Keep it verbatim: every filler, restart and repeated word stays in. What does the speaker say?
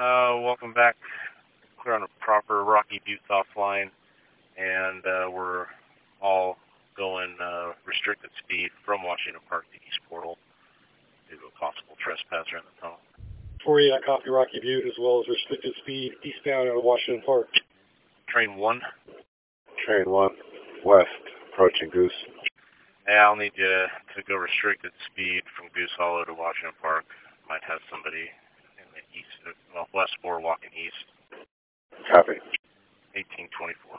Uh, welcome back. We're on a proper Rocky Butte offline, and uh, we're all going uh, restricted speed from Washington Park to East Portal due to a possible trespasser in the tunnel. forty-eight, I copy Rocky Butte, as well as restricted speed eastbound out of Washington Park. Train one. Train one, west, approaching Goose. Yeah, I'll need you to go restricted speed from Goose Hollow to Washington Park. Might have somebody in the east, well, west four walking east. Copy. eighteen twenty-four.